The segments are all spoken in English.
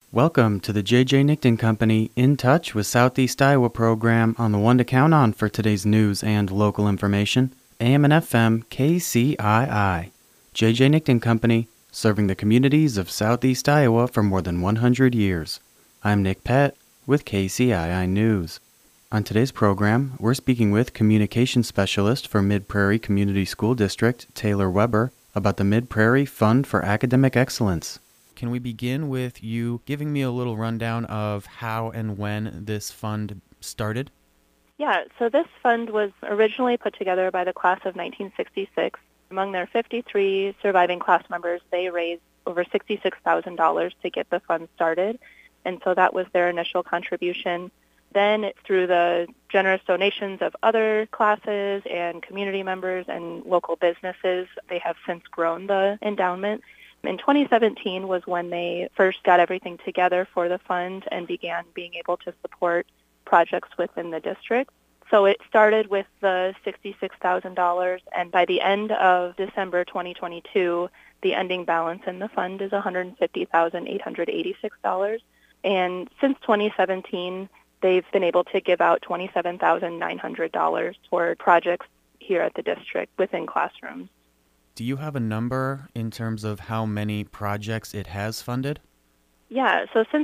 Welcome to the J.J. Nickton Company In Touch with Southeast Iowa program on the one to count on for today's news and local information, AM and FM KCII. J.J. Nickton Company, serving the communities of Southeast Iowa for more than 100 years. I'm Nick Pett with KCII News. On today's program, we're speaking with Communications Specialist for Mid-Prairie Community School District, Taylor Weber, about the Mid-Prairie Fund for Academic Excellence. Can we begin with you giving me a little rundown of how and when this fund started? Yeah, so this fund was originally put together by the class of 1966. Among their 53 surviving class members, they raised over $66,000 to get the fund started, and so that was their initial contribution. Then, through the generous donations of other classes and community members and local businesses, they have since grown the endowment. In 2017 was when they first got everything together for the fund and began being able to support projects within the district. So it started with the $66,000, and by the end of December 2022, the ending balance in the fund is $150,886. And since 2017, they've been able to give out $27,900 for projects here at the district within classrooms. Do you have a number in terms of how many projects it has funded? Yeah, so since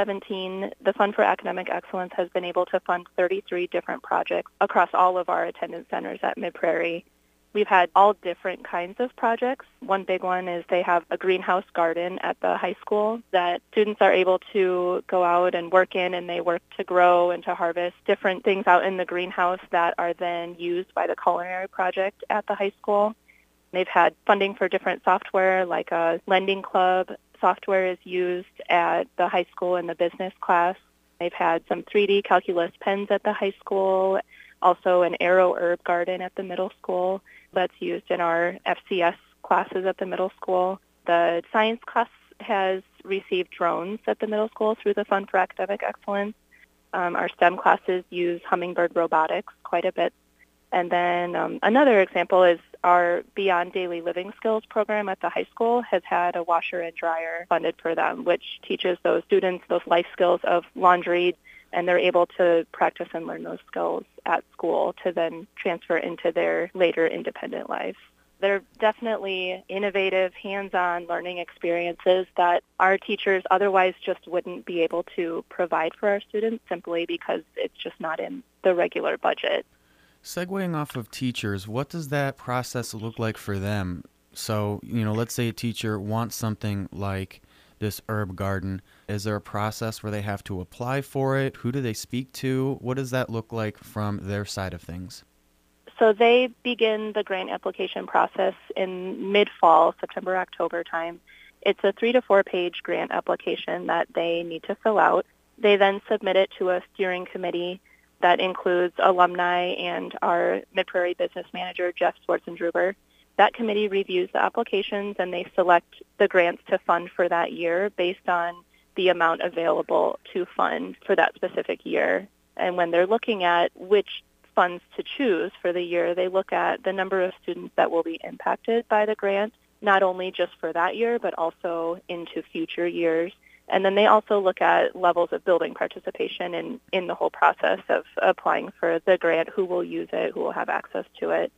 2017, the Fund for Academic Excellence has been able to fund 33 different projects across all of our attendance centers at Mid-Prairie. We've had all different kinds of projects. One big one is they have a greenhouse garden at the high school that students are able to go out and work in, and they work to grow and to harvest different things out in the greenhouse that are then used by the culinary project at the high school. They've had funding for different software, like a lending club software is used at the high school in the business class. They've had some 3D calculus pens at the high school, also an Aero herb garden at the middle school that's used in our FCS classes at the middle school. The science class has received drones at the middle school through the Fund for Academic Excellence. Our STEM classes use hummingbird robotics quite a bit. And then another example is our Beyond Daily Living Skills program at the high school has had a washer and dryer funded for them, which teaches those students those life skills of laundry, and they're able to practice and learn those skills at school to then transfer into their later independent lives. They're definitely innovative, hands-on learning experiences that our teachers otherwise just wouldn't be able to provide for our students simply because it's just not in the regular budget. Segueing off of teachers, what does that process look like for them? So, let's say a teacher wants something like this herb garden. Is there a process where they have to apply for it? Who do they speak to? What does that look like from their side of things? So they begin the grant application process in mid-fall, September, October time. It's a 3 to 4 page grant application that they need to fill out. They then submit it to a steering committee that includes alumni and our Mid-Prairie business manager, Jeff Swartzendruber. That committee reviews the applications, and they select the grants to fund for that year based on the amount available to fund for that specific year. And when they're looking at which funds to choose for the year, they look at the number of students that will be impacted by the grant, not only just for that year, but also into future years. And then they also look at levels of building participation in the whole process of applying for the grant, who will use it, who will have access to it.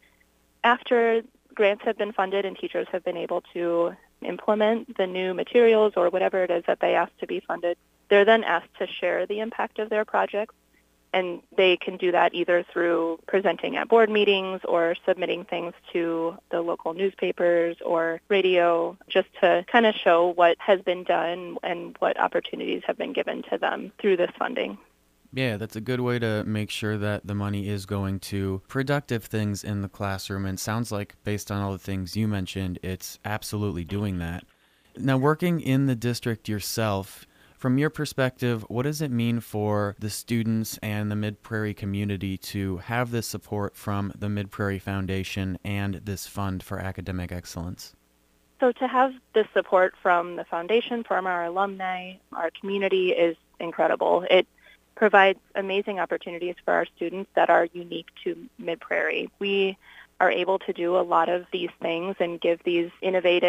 After grants have been funded and teachers have been able to implement the new materials or whatever it is that they ask to be funded, they're then asked to share the impact of their projects. And they can do that either through presenting at board meetings or submitting things to the local newspapers or radio, just to kind of show what has been done and what opportunities have been given to them through this funding. Yeah, that's a good way to make sure that the money is going to productive things in the classroom. And sounds like, based on all the things you mentioned, it's absolutely doing that. Now, working in the district yourself, from your perspective, what does it mean for the students and the Mid-Prairie community to have this support from the Mid-Prairie Foundation and this Fund for Academic Excellence? So to have this support from the foundation, from our alumni, our community is incredible. It provides amazing opportunities for our students that are unique to Mid-Prairie. We are able to do a lot of these things and give these innovative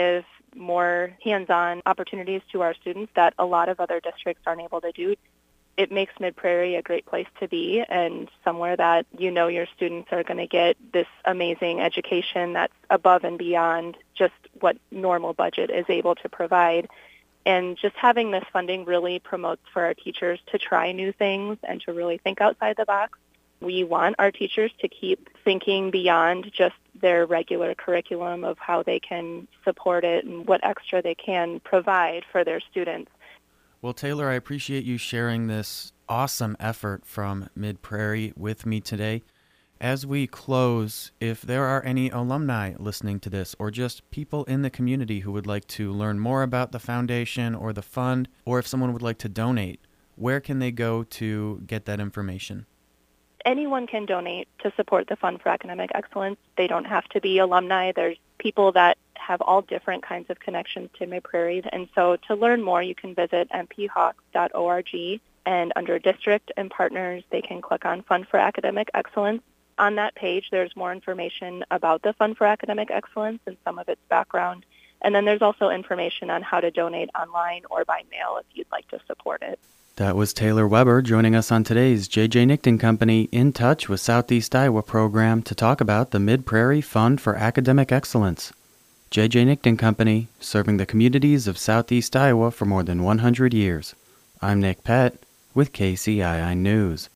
more hands-on opportunities to our students that a lot of other districts aren't able to do. It makes Mid-Prairie a great place to be and somewhere that you know your students are going to get this amazing education that's above and beyond just what normal budget is able to provide. And just having this funding really promotes for our teachers to try new things and to really think outside the box. We want our teachers to keep thinking beyond just their regular curriculum of how they can support it and what extra they can provide for their students. Well, Taylor, I appreciate you sharing this awesome effort from Mid-Prairie with me today. As we close, if there are any alumni listening to this or just people in the community who would like to learn more about the foundation or the fund, or if someone would like to donate, where can they go to get that information? Anyone can donate to support the Fund for Academic Excellence. They don't have to be alumni. There's people that have all different kinds of connections to Mid-Prairie. And so to learn more, you can visit mphawks.org. And under District and Partners, they can click on Fund for Academic Excellence. On that page, there's more information about the Fund for Academic Excellence and some of its background. And then there's also information on how to donate online or by mail if you'd like to support it. That was Taylor Weber joining us on today's J.J. Nickton Company In Touch with Southeast Iowa program to talk about the Mid-Prairie Fund for Academic Excellence. J.J. Nickton Company, serving the communities of Southeast Iowa for more than 100 years. I'm Nick Pett with KCII News.